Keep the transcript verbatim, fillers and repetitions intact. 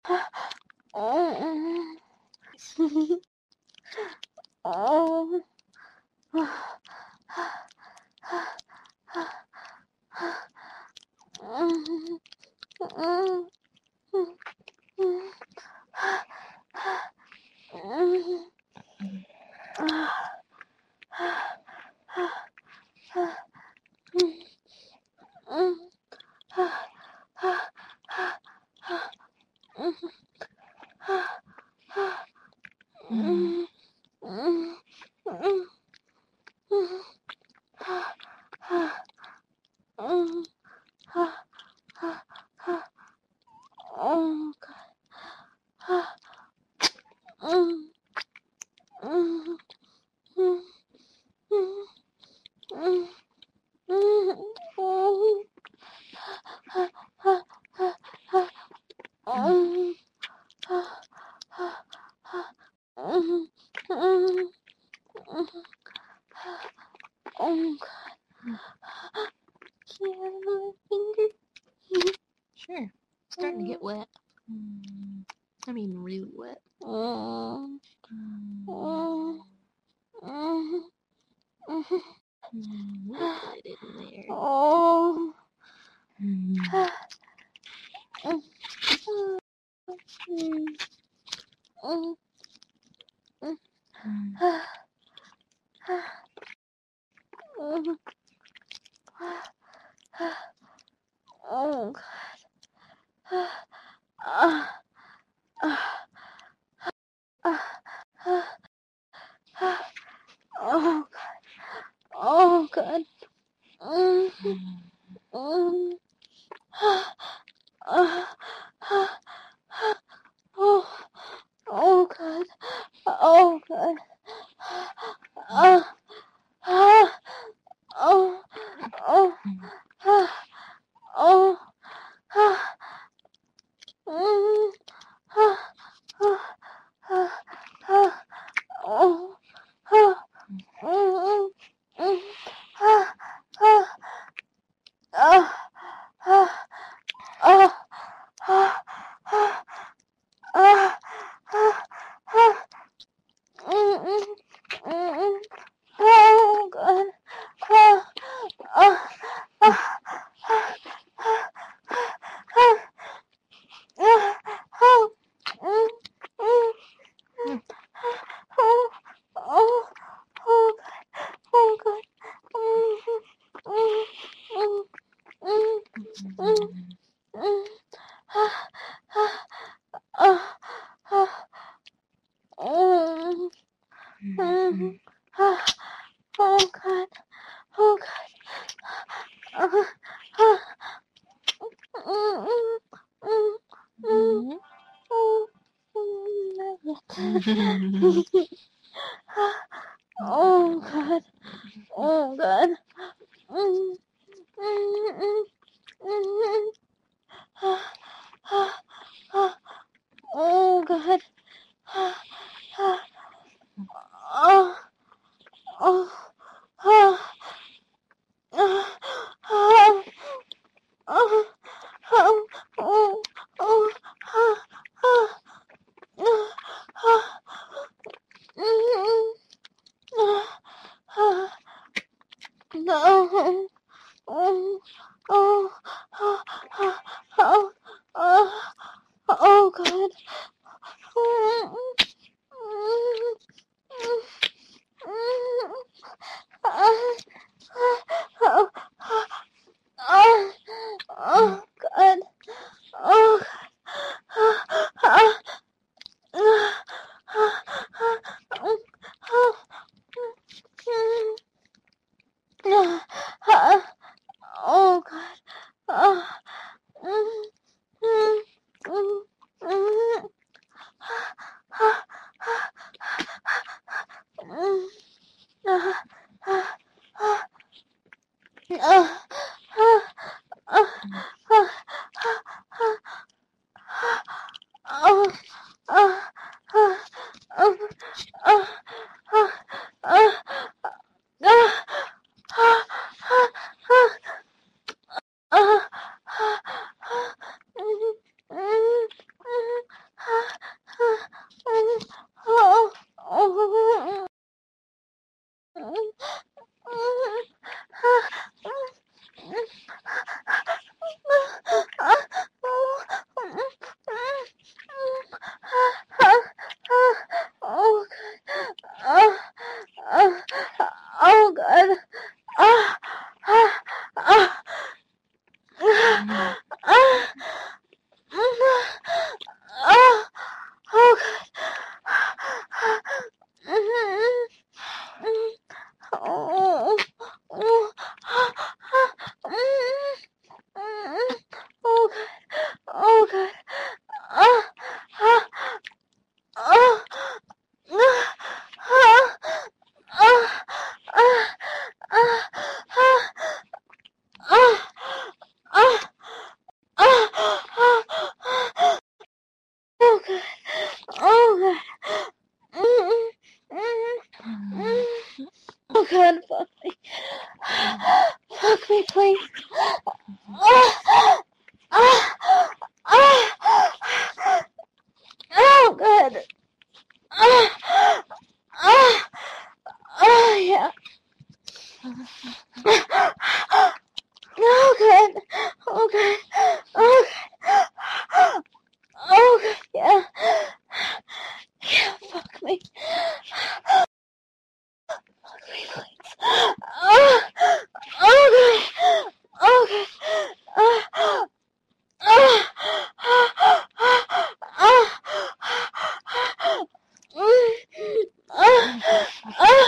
Oh. Oh. Oh, God. Mm, mm, mm, mm, mm, mm, oh, ha, ha, ha, ha, um, ha, ha, ha, um, um, um, oh, God. Yeah, my finger. Sure. It's starting to get wet. Mm, I mean, really wet. Mm, Mm, mm, mm, mm, mm, we'll put it in there. oh, Mm. mm, mm, mm, mm, Mm. ah, mm, ah, oh, God. Ah, ah, ah, ah, ah, oh, God. Oh, God. Mm, mm, ah, ah, ah, ah, oh, oh, God. Oh, God. Ah, ah, oh, oh, ah, oh, ah, mm, ah, ah, ah, ah, oh, ah, mm, mm, ah, ah, ah, ah, ah, ah, ah, ah, ah, ah, mm, mm, mm, oh, God. Ah, ah, ah, ah, ah, ah, ah, ah, mm, mm, mm, oh, oh, oh, God, oh, God, mm, mm, mm, mm, mm, ah, ah, ah, ah, mm, mm, ah, oh, God, oh, God, ah, ah, mm, mm, mm, mm, oh, mm, not yet. Oh, God, oh, God, mm, mm, mm, mm, ah, ah, ah, oh, God, ah, ah, oh, oh, ah, ah, ah, oh, oh, oh, oh, ah, ah, ah, ah, mm, ah, ah, no, oh, oh, oh, oh, oh, oh, oh, God, mm, mm, mm, mm, ah, ah, ah, ah, oh, God, oh, ah, ah, ah, ah, ah, ah, mm, ah, ah, oh, God, ah, mm, mm, mm, mm, ah, ah, mm, ah, ah, ah, ah, ah, ah, ah, ah, oh, ah, ah, oh, ah, ah, ah, ah, ah, ah, ah, ah, ah, mm, mm, God. Oh, God. Mm, mm, mm. Oh, God, fuck me. Fuck me, please. Oh, oh, oh, oh, God. Oh, oh, oh, yeah. Oh, God. Oh, God. Oh, God. Oh, God. Yeah. Yeah, fuck me. Fuck me, please. Oh, oh, God. Oh, God. Oh, oh, oh, oh, oh, oh, oh,